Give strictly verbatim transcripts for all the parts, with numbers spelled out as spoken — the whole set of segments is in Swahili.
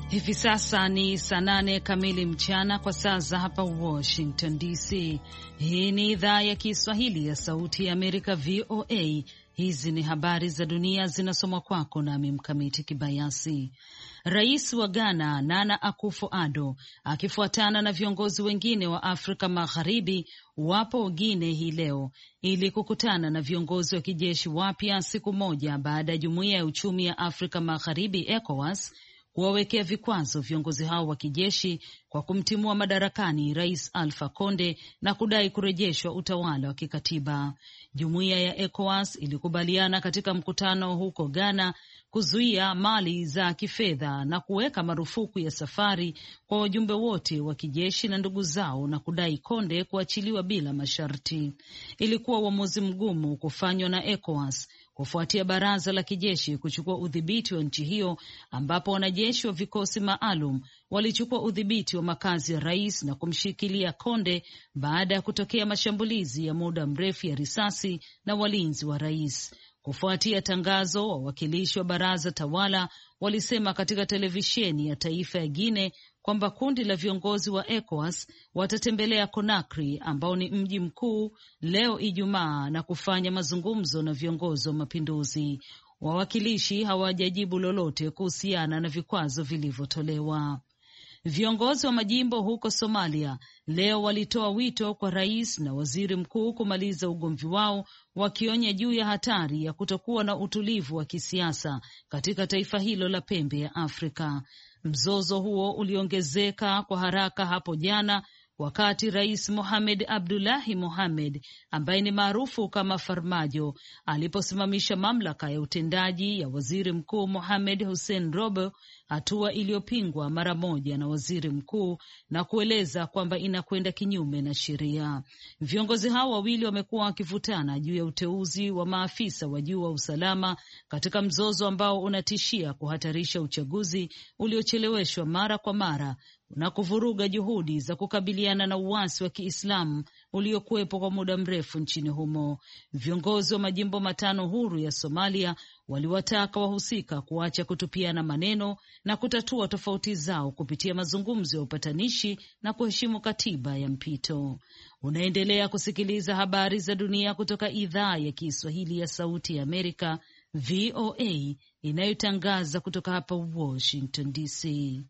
Hivi sasa ni saa nane kamili mchana kwa saa za hapa Washington D C. Hii ni idhaa ya Kiswahili ya Sauti ya Amerika, V O A. Hizi ni habari za dunia zinasomwa kwako nami Mkamiti Kibayasi. Rais wa Ghana Nana Akufo-Addo akifuatana na viongozi wengine wa Afrika Magharibi wapo Guinea hii leo ili kukutana na viongozi wa kijeshi wapya siku moja baada ya Jumuiya ya Uchumi ya Afrika Magharibi ECOWAS kuwawekea vikwazo viongozi hao wa kijeshi kwa kumtimua madarakani Rais Alpha Conde na kudai kurejeshwa utawala wa kikatiba. Jumuiya ya ECOWAS ilikubaliana katika mkutano huko Ghana kuzuia mali za kifedha na kuweka marufuku ya safari kwa wajumbe wote wa kijeshi na ndugu zao na kudai Conde kuachiliwa bila masharti. Ilikuwa uamuzi mgumu kufanywa na ECOWAS kufuatia baraza la kijeshi kuchukua udhibiti wa nchi hiyo, ambapo wanajeshi wa vikosi maalum walichukua udhibiti wa makazi ya rais na kumshikilia Conde baada ya kutokea mashambulizi ya muda mrefu ya risasi na walinzi wa rais. Kufuatia tangazo, wawakilishi wa baraza tawala walisema katika televisheni ya taifa ya Guinea kwamba kundi la viongozi wa ECOWAS watatembelea Conakry ambao ni mji mkuu leo Ijumaa na kufanya mazungumzo na viongozi wa mapinduzi. Wawakilishi hawajajibu lolote kuhusiana na vikwazo vilivyotolewa. Viongozi wa majimbo huko Somalia leo walitoa wito kwa rais na waziri mkuu kumaliza ugomvi wao, wakionya juu ya hatari ya kutokuwa na utulivu wa kisiasa katika taifa hilo la pembe ya Afrika. Mzozo huo uliongezeka kwa haraka hapo jana wakati Rais Mohamed Abdullahi Mohamed ambaye ni maarufu kama Farmajo aliposimamisha mamlaka ya utendaji ya waziri mkuu Mohamed Hussein Robo, hatua iliyopingwa mara moja na waziri mkuu na kueleza kwamba inakwenda kinyume na sheria. Viongozi hao wawili wamekuwa wakivutana juu ya uteuzi wa maafisa wa juu wa usalama katika mzozo ambao unatishia kuhatarisha uchaguzi uliocheleweshwa mara kwa mara na kuvuruga juhudi za kukabiliana na uasi wa Kiislamu uliokuwepo kwa muda mrefu nchini humo. Viongozi wa majimbo matano huru ya Somalia waliwataka wahusika kuacha kutupiana maneno na kutatua tofauti zao kupitia mazungumzo ya upatanishi na kuheshimu katiba ya mpito. Unaendelea kusikiliza habari za dunia kutoka idhaa ya Kiswahili ya Sauti ya Amerika, V O A, inayotangaza kutoka hapa Washington D C.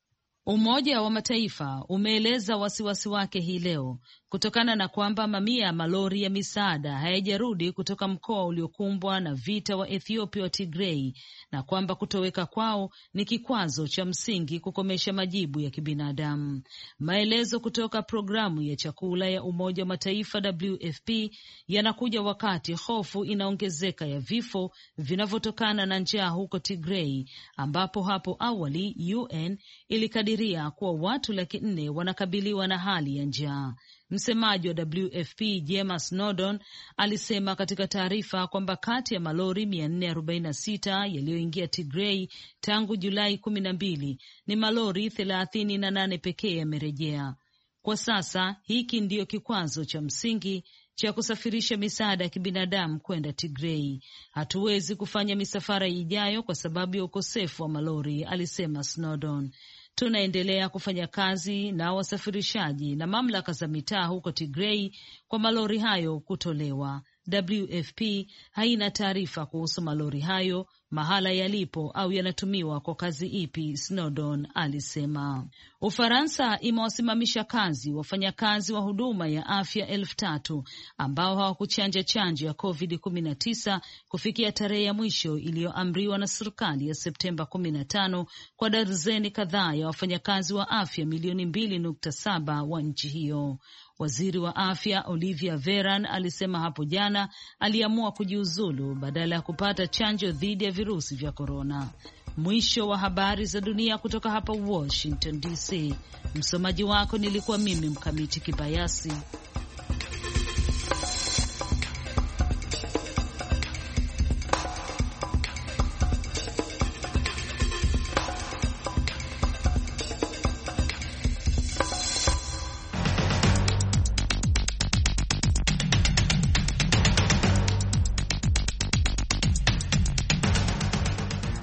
Umoja wa Mataifa umeeleza wasiwasi wake hii leo kutokana na kwamba mamia ya malori ya misaada hayajarudi kutoka mkoa uliokumbwa na vita wa Ethiopia wa Tigray, na kwamba kutoweka kwao ni kikwazo cha msingi kukomesha majibu ya kibinadamu. Maelezo kutoka programu ya chakula ya Umoja wa Mataifa W F P yanakuja wakati hofu inaongezeka ya vifo vinavyotokana na njaa huko Tigray, ambapo hapo awali U N ilikadiria kuwa watu laki nne wanakabiliwa na hali ya njaa. Msemaji wa W F P James Snowdon alisema katika taarifa kwamba kati ya malori mia nne arobaini na sita yaliyoingia Tigray tangu Julai kumi na mbili ni malori thelathini na nane pekee yamerejea. Kwa sasa hiki ndiyo kikwazo cha msingi cha kusafirisha misaada ya kibinadamu kwenda Tigray. Hatuwezi kufanya misafara ijayo kwa sababu ya ukosefu wa malori, alisema Snowdon. Tunaendelea kufanya kazi na wasafirishaji na mamlaka za mitaa huko Tigray kwa malori hayo kutolewa. W F P haina taarifa kuhusu malori hayo, mahala yalipo au yanatumiwa kwa kazi ipi, Snowdon alisema. Ufaransa imewasimamisha kazi wafanyakazi wa huduma ya afya elfu tatu ambao hawakuchanja chanjo ya COVID kumi na tisa kufikia tarehe ya mwisho iliyoamriwa na serikali ya Septemba kumi na tano kwa darzeni kadhaa ya wafanyakazi wa afya milioni mbili nukta saba wa nchi hiyo. Waziri wa afya Olivia Veran alisema hapo jana aliamua kujiuzulu badala ya kupata chanjo dhidi ya virusi vya korona. Mwisho wa habari za dunia kutoka hapa Washington D C. Msomaji wako nilikuwa mimi Mkamiti Kibayasi.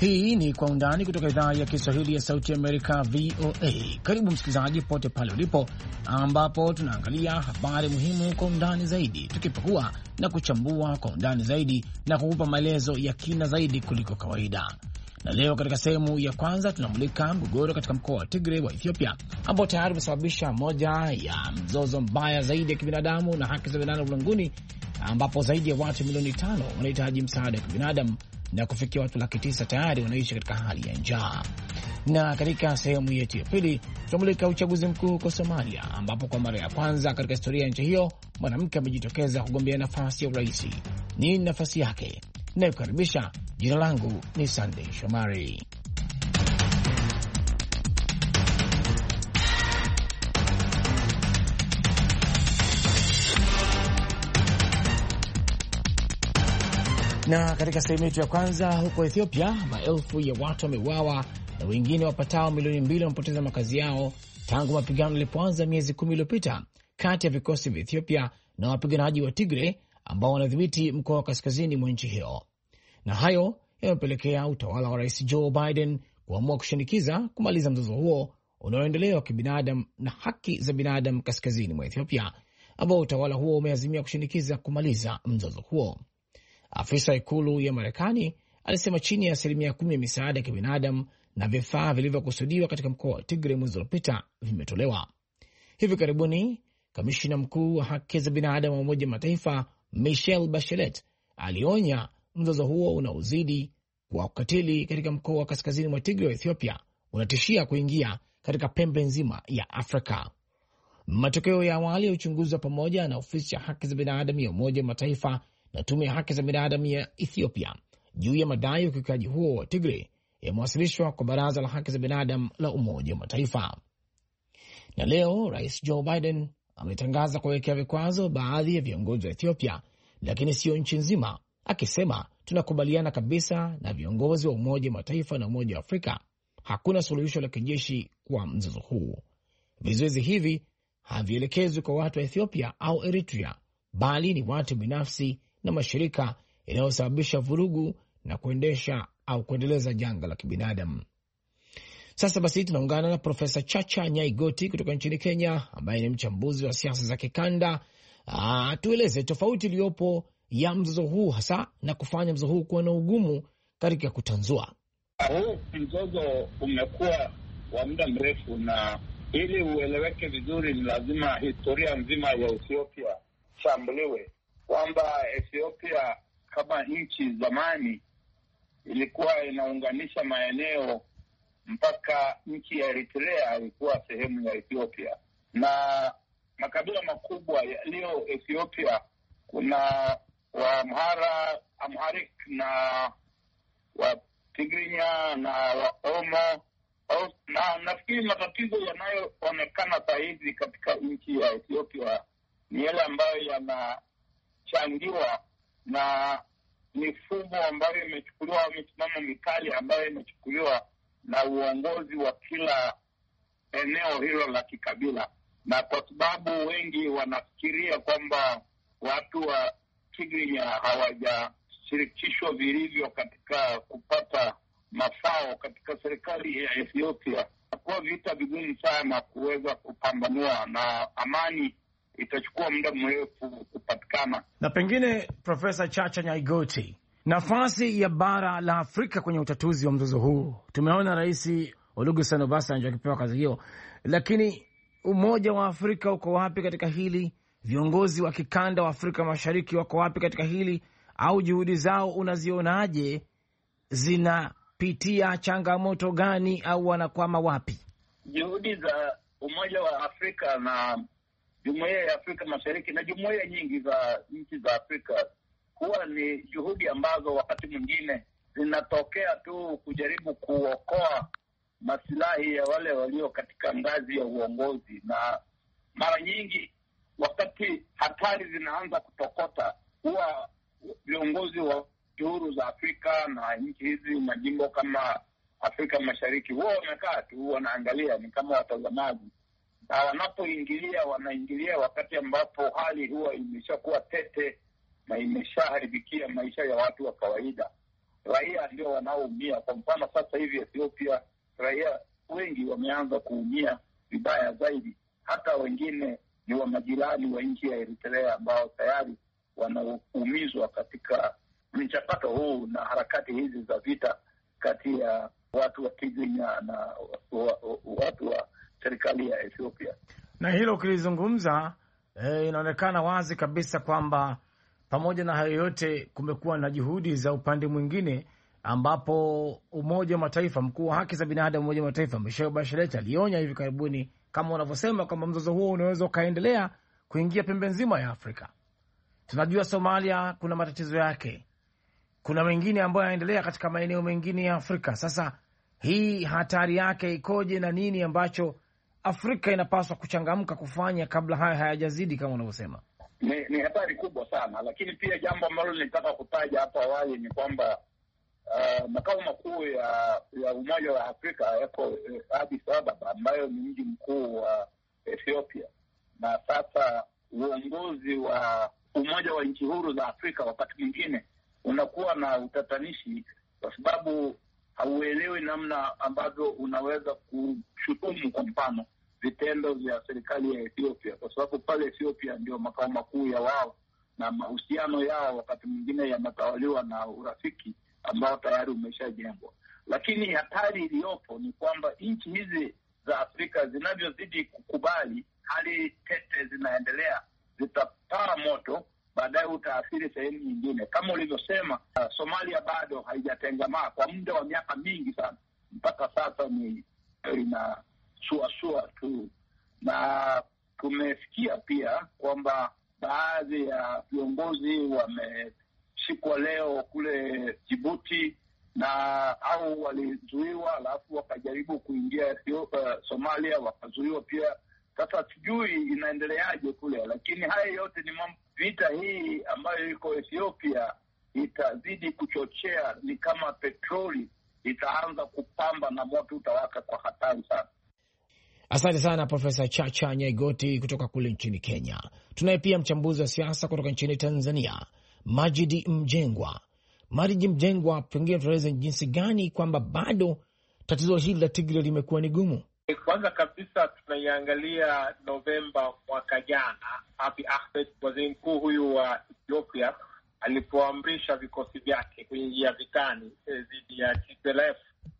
Hii ni Kwa Undani kutoka idhaa ya Kiswahili ya Sauti Amerika, V O A. Karibu msikilizaji pote pale ulipo, ambapo tunaangalia habari muhimu kwa undani zaidi, tukipekua na kuchambua kwa undani zaidi na kukupa maelezo ya kina zaidi kuliko kawaida. Na leo katika sehemu ya kwanza tunamulika mgogoro katika mkoa wa Tigray wa Ethiopia, ambao tayari umesababisha moja ya mzozo mbaya zaidi ya kibinadamu na haki za binadamu ulimwenguni, ambapo zaidi ya watu milioni tano wanahitaji msaada wa kibinadamu na kufikia watu laki tisa tayari wanaishi katika hali ya njaa. Na katika sehemu yetu ya pili tunamulika uchaguzi mkuu huko Somalia, ambapo kwa mara ya kwanza katika historia ya nchi hiyo mwanamke amejitokeza kugombea nafasi ya urais. Nini nafasi yake? Ninayokaribisha, jina langu ni Sunday Shomari. Na katika sehemu yetu ya kwanza, huko Ethiopia maelfu ya watu wameuawa na wengine wapatao milioni mbili wamepoteza makazi yao tangu mapigano yalipoanza miezi kumi iliyopita kati ya vikosi vya Ethiopia na wapiganaji wa Tigray ambao wanadhibiti mkoa wa kaskazini mwa nchi hiyo. Na hayo yamepelekea utawala wa Rais Joe Biden kuamua kushinikiza kumaliza mzozo huo unaoendelea wa kibinadamu na haki za binadamu kaskazini mwa Ethiopia, ambao utawala huo umeazimia kushinikiza kumaliza mzozo huo. Afisa ikulu ya Marekani alisema chini ya asilimia kumi ya misaada ya kibinadamu na vifaa vilivyokusudiwa katika mkoa wa Tigray mwezi uliopita vimetolewa. Hivi karibuni, kamishina mkuu wa haki za binadamu wa Umoja wa Mataifa Michelle Bachelet alionya mzozo huo unaozidi kwa ukatili katika mkoa wa kaskazini mwa Tigray wa Ethiopia unatishia kuingia katika pembe nzima ya Afrika. Matokeo ya awali ya uchunguzi wa pamoja na ofisi ya haki za binadamu ya Umoja wa Mataifa na tume ya haki za binadamu ya Ethiopia juu ya madai ya ukiukaji huo wa Tigray yamewasilishwa kwa Baraza la Haki za Binadamu la Umoja wa Mataifa. Na leo Rais Joe Biden ametangaza kuwekea vikwazo baadhi ya viongozi wa Ethiopia, lakini sio nchi nzima, akisema tunakubaliana kabisa na viongozi wa Umoja wa Mataifa na Umoja wa Afrika, hakuna suluhisho la kijeshi kwa mzozo huu. Vizuizi hivi havielekezwi kwa watu wa Ethiopia au Eritrea, bali ni watu binafsi na mashirika yanayosababisha vurugu na kuendesha au kuendeleza janga la kibinadamu. Sasa basi tunaungana na Profesa Chacha Nyaigoti kutoka nchini Kenya, ambaye ni mchambuzi wa siasa za kikanda. Ah, tueleze tofauti iliyopo ya mzozo huu hasa na kufanya mzozo huu kuwa na ugumu katika kutanzua. Huu mzozo umekuwa wa muda mrefu, na ili ueleweke vizuri ni lazima historia nzima ya Ethiopia shambuliwe, kwamba Ethiopia kama nchi zamani ilikuwa inaunganisha maeneo mpaka nchi ya Eritrea ilikuwa sehemu ya Ethiopia, na makabila makubwa yaliyo Ethiopia kuna Waamhara, Amharic na Watigrinya na Waoromo. Na nafikiri matatizo yanayoonekana saa hizi katika nchi ya Ethiopia ni yale ambayo yanachangiwa na mifumo ambayo imechukuliwa, misimamo mikali ambayo imechukuliwa na uongozi wa kila eneo hilo la kikabila. Na kwa sababu wengi wanafikiria kwamba watu wa Tigrinya hawajashirikishwa vilivyo katika kupata mafao katika serikali ya Ethiopia, kwa vita vigumu sana kuweza kupambanua, na amani itachukua muda mrefu kupatikana. Na pengine, Profesa Chacha Nyaigoti, nafasi ya bara la Afrika kwenye utatuzi wa mzozo huu, tumeona Rais Olusegun Obasanjo akipewa kazi hiyo, lakini Umoja wa Afrika uko wapi katika hili? Viongozi wa kikanda wa Afrika Mashariki wako wapi katika hili? Au juhudi zao unazionaje? Zinapitia changamoto gani au wanakwama wapi? Juhudi za Umoja wa Afrika na Jumuiya ya Afrika Mashariki na jumuiya nyingi za nchi za Afrika huwa ni juhudi ambazo wakati mwingine zinatokea tu kujaribu kuokoa maslahi ya wale walio katika ngazi ya uongozi, na mara nyingi wakati hatari zinaanza kutokota, huwa viongozi wa huru za Afrika na nchi hizi majimbo kama Afrika Mashariki huwa wamekaa tu wanaangalia, ni kama watazamaji, na wanapoingilia wanaingilia wakati ambapo hali huwa imeshakuwa tete na imeshaharibikia maisha ya watu wa kawaida. raia ndio wanaoumia. Kwa mfano sasa hivi Ethiopia, raia wengi wameanza kuumia vibaya zaidi. Hata wengine ni wa majirani wa nchi ya Eritrea ambao tayari wanaumizwa katika mchakato huu na harakati hizi za vita kati ya watu wa Tigrinya na watu wa serikali ya Ethiopia. Na hilo ukilizungumza, eh, inaonekana wazi kabisa kwamba pamoja na hayo yote kumekuwa na juhudi za upande mwingine, ambapo Umoja wa Mataifa, mkuu wa haki za binadamu Umoja wa Mataifa Michelle Bachelet alionya hivi karibuni, kama unavyosema, kwamba mzozo huo unaweza ukaendelea kuingia pembe nzima ya Afrika. Tunajua Somalia kuna matatizo yake, kuna mengine ambayo yanaendelea katika maeneo mengine ya Afrika. Sasa hii hatari yake ikoje na nini ambacho Afrika inapaswa kuchangamka kufanya kabla haya hayajazidi kama unavyosema? Ni, ni hatari kubwa sana, lakini pia jambo ambalo nilitaka kutaja hapo awali ni kwamba uh, makao makuu ya, ya Umoja wa Afrika yako uh, Addis Ababa, ambayo ni mji mkuu wa uh, Ethiopia. Na sasa uongozi wa Umoja wa Nchi Huru za Afrika wakati mwingine unakuwa na utatanishi, kwa sababu hauelewi namna ambavyo unaweza kushutumu kwa mfano vitendo vya serikali ya Ethiopia, kwa sababu pale Ethiopia ndio makao makuu ya wao, na mahusiano yao wakati mwingine yanatawaliwa na urafiki ambao tayari umeshajengwa. Lakini hatari iliyopo ni kwamba nchi hizi za Afrika zinavyozidi kukubali hali tete zinaendelea, zitapaa moto, baadaye utaathiri sehemu nyingine. Kama ulivyosema, uh, Somalia bado haijatengamaa kwa muda wa miaka mingi sana, mpaka sasa ni ina suasua tu. Na tumesikia pia kwamba baadhi ya viongozi wameshikwa leo kule Djibouti, na au walizuiwa alafu wakajaribu kuingia uh, Somalia wakazuiwa pia. Sasa sijui inaendeleaje kule, lakini haya yote ni mambo. Vita hii ambayo iko Ethiopia itazidi kuchochea, ni kama petroli itaanza kupamba na moto utawaka kwa hatari sana. Asante sana Profesa Chacha Nyaigoti kutoka kule nchini Kenya. Tunaye pia mchambuzi wa siasa kutoka nchini Tanzania, Majidi Mjengwa. Majidi Mjengwa, pengine tueleze jinsi gani kwamba bado tatizo hili la Tigray limekuwa ni gumu? Kwanza kabisa tunaiangalia Novemba mwaka jana, Abiy Ahmed, waziri mkuu huyu wa Ethiopia, alipoamrisha vikosi vyake kwenye njia vitani dhidi e, ya T P L F.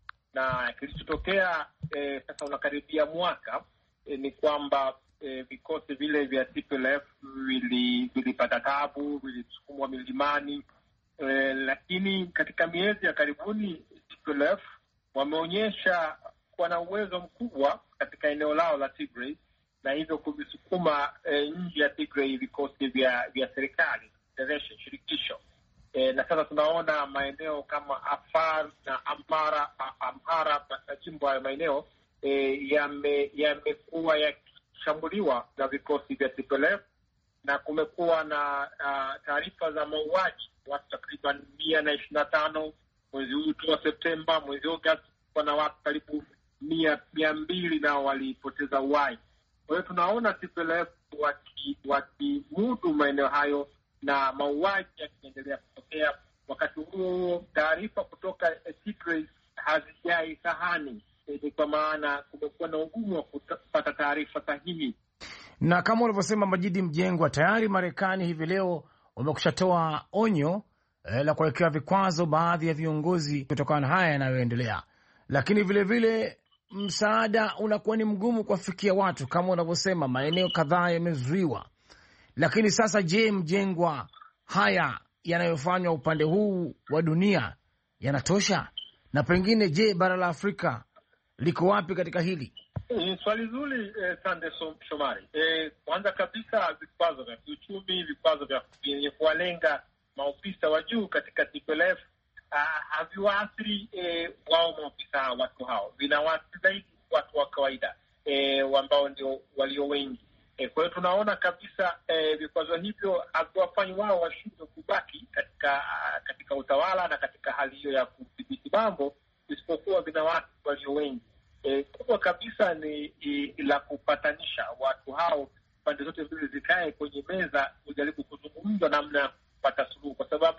Na kilichotokea e, sasa unakaribia mwaka e, ni kwamba e, vikosi vile vya T P L F vilipata tabu, vilisukumwa milimani e, lakini katika miezi ya karibuni T P L F wameonyesha kuwa na uwezo mkubwa katika eneo lao la Tigray, na hivyo kuvisukuma e, nje ya Tigray vikosi vya vya serikali, federation, shirikisho. E, na sasa tunaona maeneo kama Afar na Amhara, Amhara na jimbo ya maeneo e, yamekuwa ya yakishambuliwa na vikosi vya T P L F, na kumekuwa na uh, taarifa za mauaji watu takriban mia na ishirini na tano mwezi huu tu wa Septemba. Mwezi Agosti kuna watu karibu mia mia mbili nao walipoteza uhai. Kwa hiyo tunaona T P L F wakimudu waki maeneo hayo na mauaji yakiendelea kutokea. Wakati huo taarifa kutoka Tigray hazijai sahani, ni kwa maana kumekuwa na ugumu wa kupata taarifa sahihi. Na kama ulivyosema Majidi Mjengwa, tayari Marekani hivi leo wamekushatoa onyo eh, la kuwekewa vikwazo baadhi ya viongozi kutokana na haya yanayoendelea, lakini vile vile msaada unakuwa ni mgumu kuwafikia watu. Kama unavyosema, maeneo kadhaa yamezuiwa. Lakini sasa, je, Mjengwa, haya yanayofanywa upande huu wa dunia yanatosha? Na pengine, je, bara la Afrika liko wapi katika hili? Ni swali zuri eh, Sande Shomari. Eh, kwanza kabisa vikwazo vya kiuchumi, vikwazo vya vyenye kuwalenga maofisa wa juu katika T P L F haviwaathiri eh, wao maofisa watu hao, vinawaathiri zaidi watu wa kawaida eh, ambao ndio walio wengi. Eh, kwa hiyo tunaona kabisa eh, vikwazo hivyo haviwafanyi wao washindwe kubaki katika katika utawala na katika hali hiyo ya kudhibiti mambo, isipokuwa vinawaathiri walio wengi. E, kubwa kabisa ni i, la kupatanisha watu hao, pande zote mbili zikae kwenye meza kujaribu kuzungumza namna ya kupata suluhu, kwa sababu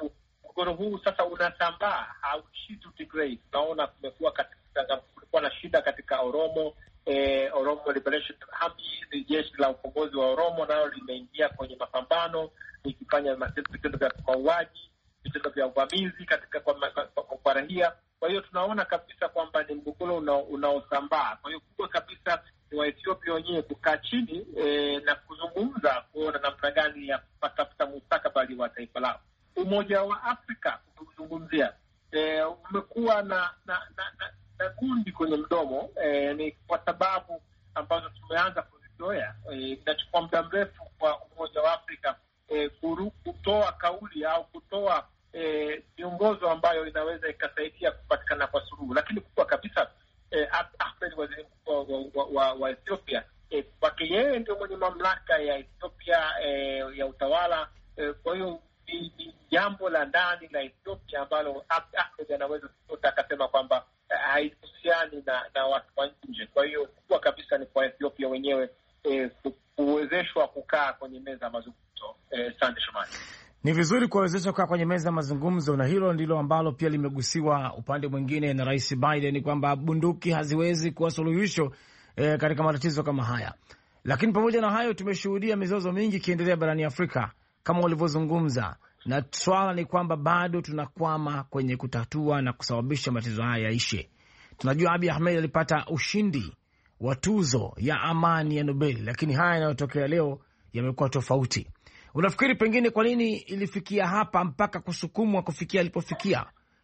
mgogoro huu sasa unasambaa, hauishi tu Tigray. Tunaona kumekuwa katika kulikuwa na shida katika Oromo. Eh, Oromo Liberation Army, jeshi la ukombozi wa Oromo nalo limeingia kwenye mapambano likifanya vitendo vya mauaji, vitendo vya uvamizi katika kwa raia. Kwa hiyo tunaona kabisa kwamba ni mgogoro unaosambaa. Kwa hiyo kubwa kabisa ni wa Ethiopia wenyewe kukaa chini eh, na kuzungumza kuona namna gani ya kutafuta mustakabali wa taifa lao. Umoja wa Afrika kuzungumzia eh, umekuwa na na, na, na na gundi kwenye mdomo eh, ni kwa sababu ambazo tumeanza kuzizoea. Inachukua eh, muda mrefu kwa Umoja wa Afrika eh, kutoa kauli au kutoa miongozo eh, ambayo inaweza ikasaidia kupatikana kwa suluhu. Lakini kubwa kabisa eh, Ahmed, waziri mkuu wa, wa, wa Ethiopia, eh, kwake yeye ndio mwenye mamlaka ya Ethiopia eh, ya utawala. Eh, kwa hiyo ni jambo la ndani la Ethiopia ambalo Ahmed anaweza kutoka akasema kwamba haihusiani na, na watu wa nje. Kwa hiyo kubwa kabisa ni kwa Ethiopia wenyewe eh, kuwezeshwa kukaa kwenye meza ya mazungumzo. Eh, Sande Shomari, ni vizuri kuwezeshwa kukaa kwenye meza ya mazungumzo, na hilo ndilo ambalo pia limegusiwa upande mwingine na Rais Biden, kwamba bunduki haziwezi kuwa suluhisho eh, katika matatizo kama haya. Lakini pamoja na hayo, tumeshuhudia mizozo mingi ikiendelea barani Afrika kama walivyozungumza, na swala ni kwamba bado tunakwama kwenye kutatua na kusababisha matatizo haya yaishe. Tunajua Abiy Ahmed alipata ushindi wa tuzo ya amani ya Nobel, lakini haya yanayotokea leo yamekuwa tofauti. Unafikiri pengine kwa nini ilifikia hapa mpaka kusukumwa kufikia alipofikia,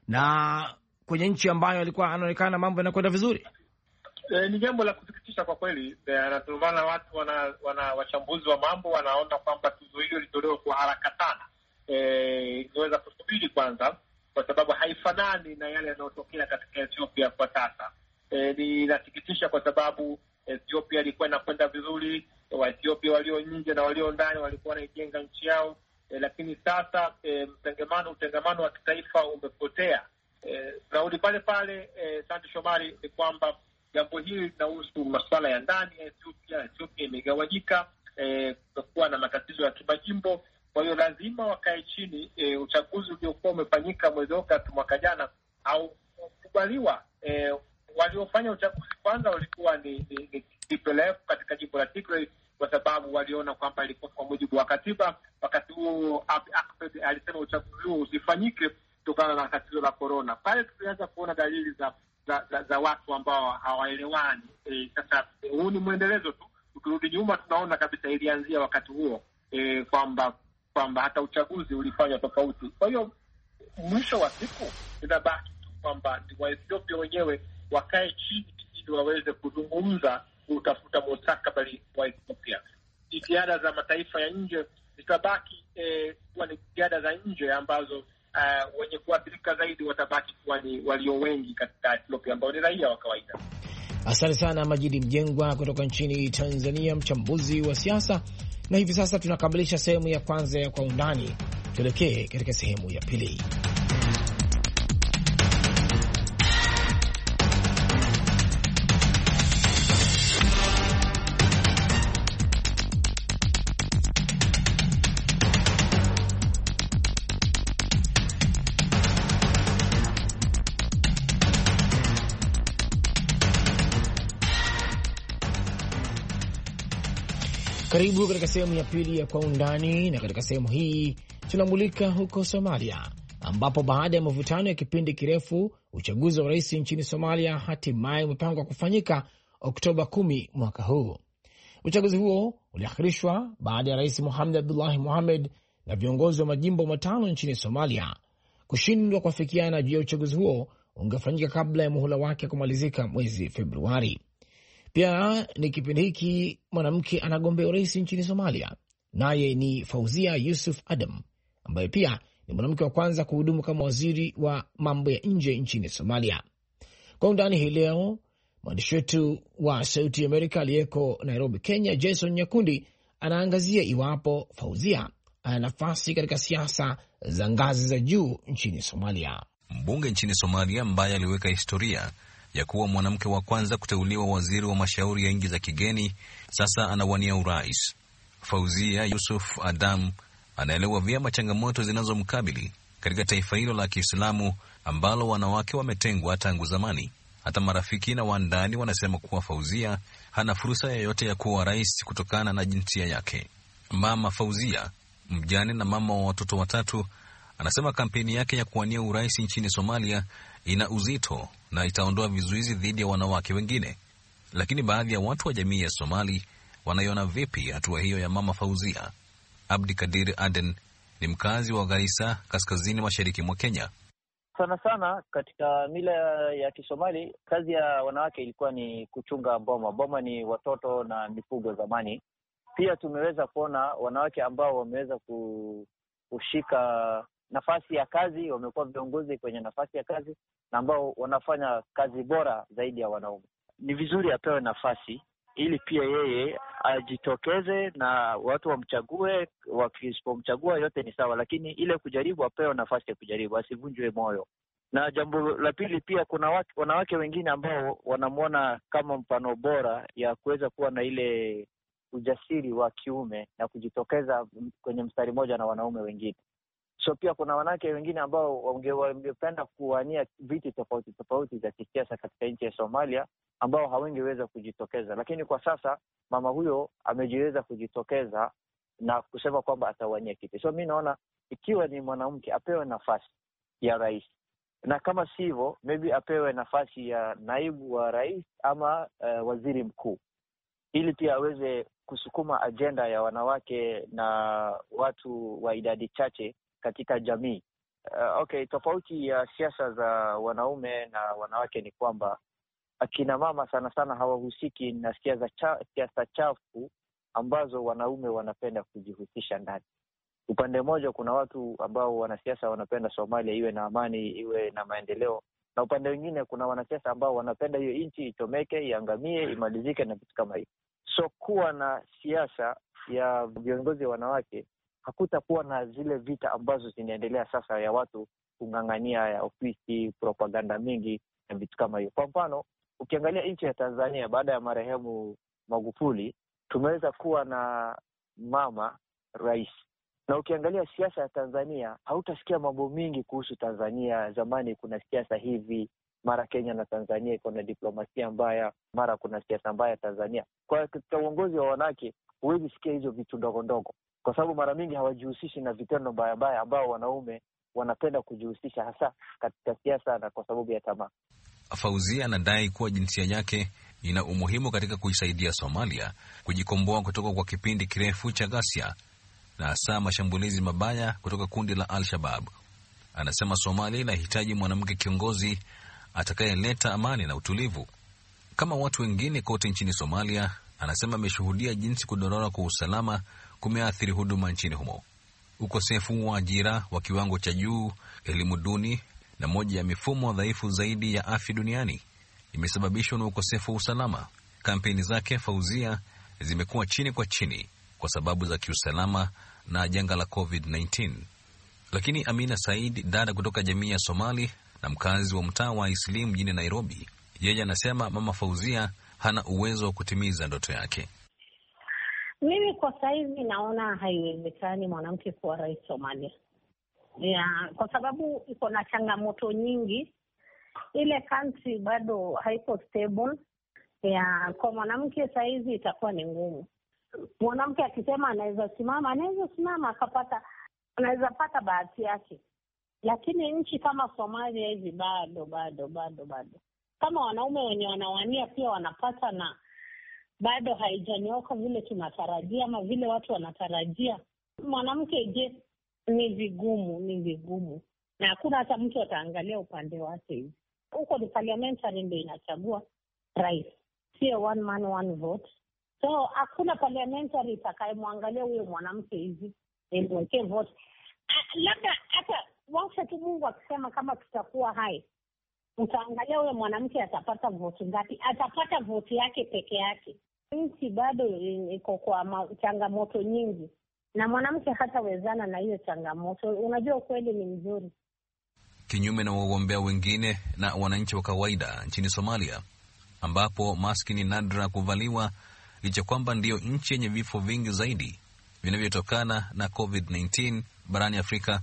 na kwenye nchi ambayo alikuwa anaonekana mambo yanakwenda vizuri? E, ni jambo la kusikitisha kwa kweli. Ndio maana watu wana, wana wachambuzi wa mambo wanaona kwamba tuzo hilo litolewa kwa haraka sana. Eh, inaweza kusubiri kwanza, kwa sababu haifanani na yale yanayotokea katika Ethiopia kwa sasa. Eh, inasikitisha kwa sababu Ethiopia ilikuwa inakwenda vizuri, wa Ethiopia walio nje na walio ndani walikuwa wanaijenga nchi yao. Eh, lakini sasa eh, mtengamano utengamano wa kitaifa umepotea. Eh, naudi pale pale eh, Sante Shomari, ni kwamba jambo hili linahusu masuala ya ndani ya Ethiopia. Ethiopia imegawanyika, eh, kumekuwa na matatizo ya kimajimbo. Kwa hiyo lazima wakae chini. E, uchaguzi uliokuwa umefanyika mwezi Agosti mwaka jana au kubaliwa. E, waliofanya uchaguzi kwanza walikuwa ni, ni, ni T P L F katika jimbo la Tigray, kwa sababu waliona kwamba ilikuwa kwa mujibu wa katiba. Wakati huo Ahmed alisema uchaguzi huo usifanyike kutokana na tatizo la corona. Pale tulianza kuona dalili za za, za, za watu ambao hawaelewani. E, sasa huu ni mwendelezo tu. Ukirudi nyuma tunaona kabisa ilianzia wakati huo e, kwamba kwamba hata uchaguzi ulifanywa tofauti. Kwa hiyo mwisho wa siku inabaki tu kwamba wa Ethiopia wenyewe wakae chini ili waweze kuzungumza kutafuta mustakabali wa Ethiopia. Jitihada za mataifa ya nje zitabaki eh, kuwa ni jitihada za nje ambazo uh, wenye kuathirika zaidi watabaki kuwa ni walio wengi katika Ethiopia ambao ni raia wa kawaida. Asante sana Majidi Mjengwa kutoka nchini Tanzania, mchambuzi wa siasa. Na hivi sasa tunakamilisha sehemu ya kwanza ya Kwa Undani. Tuelekee katika sehemu ya pili. Karibu katika sehemu ya pili ya Kwa Undani, na katika sehemu hii tunamulika huko Somalia, ambapo baada ya mvutano ya kipindi kirefu, uchaguzi wa rais nchini Somalia hatimaye umepangwa kufanyika Oktoba kumi mwaka huu. Uchaguzi huo uliahirishwa baada ya Rais Mohamed Abdullahi Mohamed na viongozi wa majimbo matano nchini Somalia kushindwa kuafikiana juu ya uchaguzi huo ungefanyika kabla ya muhula wake kumalizika mwezi Februari. Pia ni kipindi hiki mwanamke anagombea urais nchini Somalia, naye ni Fauzia Yusuf Adam, ambaye pia ni mwanamke wa kwanza kuhudumu kama waziri wa mambo ya nje nchini Somalia. Kwa undani hii leo, mwandishi wetu wa Sauti ya Amerika aliyeko Nairobi, Kenya, Jason Nyakundi anaangazia iwapo Fauzia ana nafasi katika siasa za ngazi za juu nchini Somalia. Mbunge nchini Somalia ambaye aliweka historia ya kuwa mwanamke wa kwanza kuteuliwa waziri wa mashauri ya nchi za kigeni, sasa anawania urais. Fauzia Yusuf Adam anaelewa vyema changamoto zinazomkabili katika taifa hilo la Kiislamu ambalo wanawake wametengwa tangu zamani. Hata marafiki na wandani wanasema kuwa Fauzia hana fursa yoyote ya kuwa rais kutokana na jinsia yake. Mama Fauzia, mjane na mama wa watoto watatu, anasema kampeni yake ya kuwania urais nchini Somalia ina uzito na itaondoa vizuizi dhidi ya wanawake wengine. Lakini baadhi ya watu wa jamii ya Somali wanaiona vipi hatua hiyo ya mama Fauzia? Abdi Kadir Aden ni mkazi wa Garissa, kaskazini mashariki mwa Kenya. Sana sana katika mila ya Kisomali, kazi ya wanawake ilikuwa ni kuchunga boma. Boma ni watoto na mifugo zamani. Pia tumeweza kuona wanawake ambao wameweza kushika nafasi ya kazi, wamekuwa viongozi kwenye nafasi ya kazi na ambao wanafanya kazi bora zaidi ya wanaume. Ni vizuri apewe nafasi ili pia yeye ajitokeze na watu wamchague. Wakisipomchagua yote ni sawa, lakini ile kujaribu, apewe nafasi ya kujaribu, asivunjwe moyo. Na jambo la pili, pia kuna wake, wanawake wengine ambao wanamwona kama mfano bora ya kuweza kuwa na ile ujasiri wa kiume na kujitokeza kwenye mstari moja na wanaume wengine. So pia kuna wanawake wengine ambao wangependa kuwania viti tofauti tofauti za kisiasa katika nchi ya Somalia ambao hawangeweza kujitokeza, lakini kwa sasa mama huyo amejiweza kujitokeza na kusema kwamba atawania kiti. So mimi naona ikiwa ni mwanamke apewe nafasi ya rais, na kama sivyo maybe apewe nafasi ya naibu wa rais ama uh, waziri mkuu, ili pia aweze kusukuma ajenda ya wanawake na watu wa idadi chache katika jamii. Uh, okay, tofauti ya siasa za wanaume na wanawake ni kwamba akina mama sana sana hawahusiki na siasa cha, siasa chafu ambazo wanaume wanapenda kujihusisha ndani. Upande mmoja kuna watu ambao wanasiasa wanapenda Somalia iwe na amani, iwe na maendeleo, na upande mwingine kuna wanasiasa ambao wanapenda hiyo nchi ichomeke, iangamie, imalizike na vitu kama hiyo. So kuwa na siasa ya viongozi wa wanawake, hakutakuwa na zile vita ambazo zinaendelea sasa ya watu kung'ang'ania ya ofisi, propaganda mingi na vitu kama hiyo. Kwa mfano, ukiangalia nchi ya Tanzania baada ya marehemu Magufuli, tumeweza kuwa na mama rais. Na ukiangalia siasa ya Tanzania, hautasikia mambo mingi kuhusu Tanzania. Zamani kuna siasa hivi, mara Kenya na Tanzania iko na diplomasia mbaya, mara kuna siasa mbaya Tanzania. Kwa katika uongozi wa wanawake, huwezi sikia hizo vitu ndogo ndogo, kwa sababu mara mingi hawajihusishi na vitendo mbaya mbaya ambao wanaume wanapenda kujihusisha, hasa katika siasa na kwa sababu ya tamaa. Fauzia anadai kuwa jinsia yake ina umuhimu katika kuisaidia Somalia kujikomboa kutoka kwa kipindi kirefu cha ghasia na hasa mashambulizi mabaya kutoka kundi la Al-Shabaab. Anasema Somalia inahitaji mwanamke kiongozi atakayeleta amani na utulivu. Kama watu wengine kote nchini Somalia, anasema ameshuhudia jinsi kudorora kwa usalama kumeathiri huduma nchini humo. Ukosefu wa ajira wa kiwango cha juu, elimu duni na moja ya mifumo dhaifu zaidi ya afya duniani imesababishwa na ukosefu wa usalama. Kampeni zake Fauzia zimekuwa chini kwa chini kwa sababu za kiusalama na janga la covid kumi na tisa. Lakini Amina Said, dada kutoka jamii ya Somali na mkazi wa mtaa wa Isli mjini Nairobi, yeye anasema mama Fauzia hana uwezo wa kutimiza ndoto yake. Mimi kwa saizi naona haiwezekani mwanamke kuwa rais Somalia. Ya, kwa sababu iko na changamoto nyingi. Ile country bado haiko stable. Ya, kwa mwanamke saizi itakuwa ni ngumu. Mwanamke akisema anaweza simama, anaweza simama akapata, anaweza pata bahati yake. Lakini nchi kama Somalia hivi bado bado bado bado. Kama wanaume wenye wanawania pia wanapata, na bado haijanyoka vile tunatarajia ama vile watu wanatarajia. Mwanamke je, ni vigumu, ni vigumu. Na hakuna hata mtu ataangalia upande wake hivi. Huko ni parliamentary ndio inachagua rais. Sio one man one vote. So hakuna parliamentary itakayemwangalia huyo mwanamke hivi nimwekee vote. Ah, labda hata wacha tu Mungu akisema kama tutakuwa hai, utaangalia huyo mwanamke atapata vote ngapi, atapata vote yake peke yake. Nchi bado iko kwa changamoto nyingi, na mwanamke hatawezana na hiyo changamoto. Unajua kweli ni mzuri. Kinyume na wagombea wengine na wananchi wa kawaida nchini Somalia, ambapo maski ni nadra kuvaliwa, licha kwamba ndiyo nchi yenye vifo vingi zaidi vinavyotokana na covid kumi na tisa barani Afrika,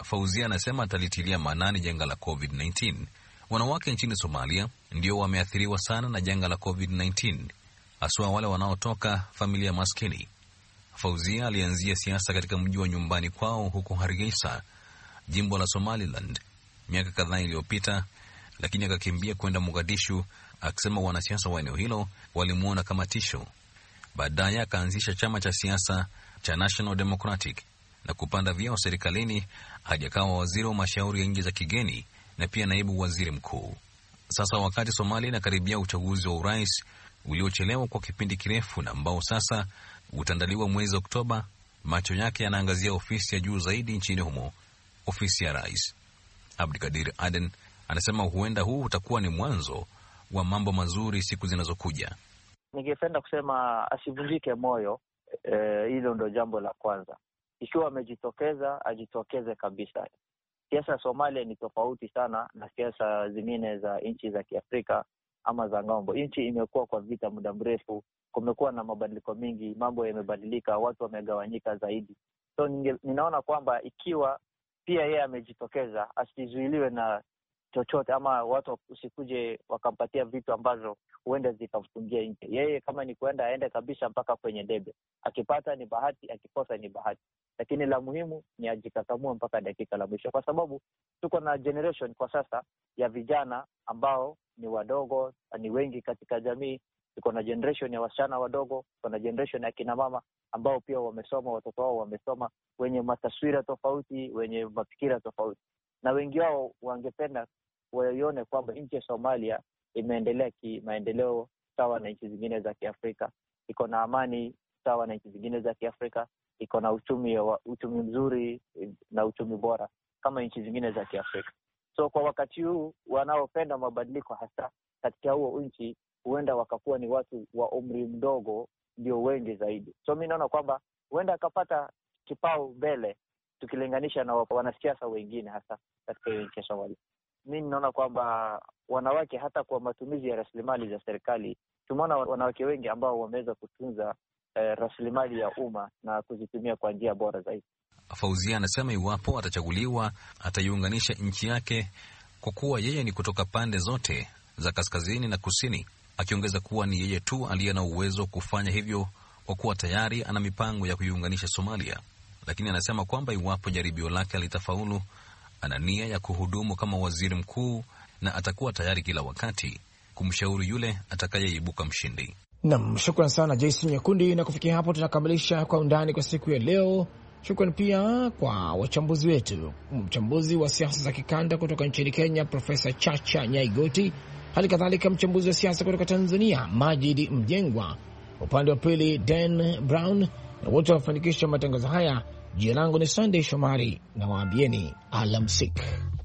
Fauzia anasema atalitilia maanani janga la covid kumi na tisa. Wanawake nchini Somalia ndio wameathiriwa sana na janga la covid kumi na tisa, haswa wale wanaotoka familia maskini. Fauzia alianzia siasa katika mji wa nyumbani kwao huko Hargeisa, jimbo la Somaliland, miaka kadhaa iliyopita, lakini akakimbia kwenda Mogadishu, akisema wanasiasa wa eneo hilo walimuona kama tisho. Baadaye akaanzisha chama cha siasa cha National Democratic na kupanda vyeo serikalini hadi akawa waziri wa mashauri ya nchi za kigeni na pia naibu waziri mkuu. Sasa wakati Somalia inakaribia uchaguzi wa urais uliochelewa kwa kipindi kirefu na ambao sasa utaandaliwa mwezi Oktoba, macho yake yanaangazia ofisi ya juu zaidi nchini humo, ofisi ya rais. Abdikadir Aden anasema huenda huu utakuwa ni mwanzo wa mambo mazuri siku zinazokuja. Ningependa kusema asivunjike moyo. Hilo e, ndo jambo la kwanza. Ikiwa amejitokeza, ajitokeze kabisa. Siasa Somalia ni tofauti sana na siasa zingine za nchi za Kiafrika ama za ng'ambo. Nchi imekuwa kwa vita muda mrefu, kumekuwa na mabadiliko mengi, mambo yamebadilika, watu wamegawanyika zaidi. So ninge, ninaona kwamba ikiwa pia yeye amejitokeza, asizuiliwe na chochote ama watu usikuje wakampatia vitu ambazo huenda zikamfungia nje. Yeye kama ni kuenda aende kabisa mpaka kwenye debe. Akipata ni bahati, akikosa ni bahati. Lakini la muhimu ni ajikakamue mpaka dakika la mwisho, kwa sababu tuko na generation kwa sasa ya vijana ambao ni wadogo, ni wengi katika jamii. Tuko na generation ya wasichana wadogo, tuko na generation ya kina mama ambao pia wamesoma, watoto wao wamesoma, wenye mataswira tofauti, wenye mafikira tofauti. Na wengi wao wangependa waione kwamba nchi ya Somalia imeendelea kimaendeleo sawa na nchi zingine za Kiafrika. Iko na amani sawa na nchi zingine za Kiafrika. Iko na uchumi wa, uchumi mzuri na uchumi bora kama nchi zingine za Kiafrika. So kwa wakati huu wanaopenda mabadiliko hasa katika huo nchi huenda wakakuwa ni watu wa umri mdogo ndio wengi zaidi. So mimi naona kwamba huenda akapata kipao mbele tukilinganisha na wanasiasa wengine hasa katika nchi ya Somalia. Mimi naona kwamba wanawake hata kwa matumizi ya rasilimali za serikali, tumeona wanawake wengi ambao wameweza kutunza eh, rasilimali ya umma na kuzitumia kwa njia bora zaidi. Fauzia anasema iwapo atachaguliwa ataiunganisha nchi yake kwa kuwa yeye ni kutoka pande zote za kaskazini na kusini, akiongeza kuwa ni yeye tu aliye na uwezo kufanya hivyo kwa kuwa tayari ana mipango ya kuiunganisha Somalia. Lakini anasema kwamba iwapo jaribio lake litafaulu, ana nia ya kuhudumu kama waziri mkuu na atakuwa tayari kila wakati kumshauri yule atakayeibuka mshindi. Naam, shukrani sana Jason Nyakundi, na kufikia hapo tunakamilisha kwa undani kwa siku ya leo. Shukrani pia kwa wachambuzi wetu, mchambuzi wa siasa za kikanda kutoka nchini Kenya Profesa Chacha Nyaigoti, hali kadhalika mchambuzi wa siasa kutoka Tanzania Majid Mjengwa, upande wa pili Dan Brown, na wote wafanikisha matangazo haya. Jina langu ni Sunday Shomari na waambieni alamsik.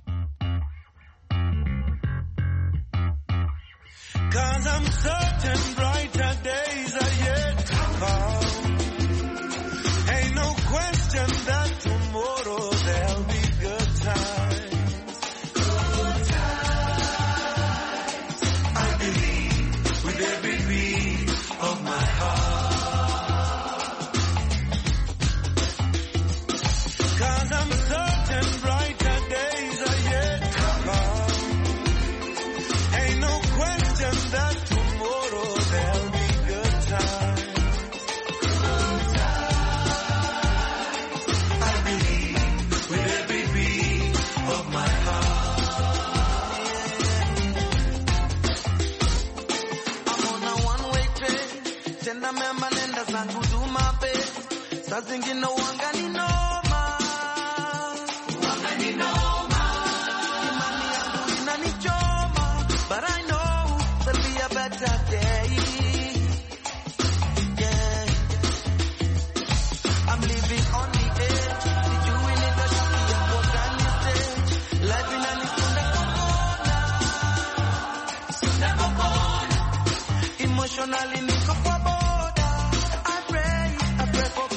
Cause I'm certain brighter days are yet to come. Ain't no question that tomorrow there'll be good times. Good times. I believe with every beat of my heart. Cause I'm certain brighter days are yet to come. Ain't no question that tomorrow there'll be good times. Good times. I believe with every beat of my heart. I'm on a one-way train. Tenda mema nenda zangu duma base. Saa zingine wanga ni noma. Wanga ni noma. Imani yangu inanichoma. But I know there'll be a better day. Yeah. I'm living on the edge. Did you win it or should be a volcanic stage? Life in a nisunda kokona. Sunda kokona. Emotionally niko kwa boda. I pray, I pray for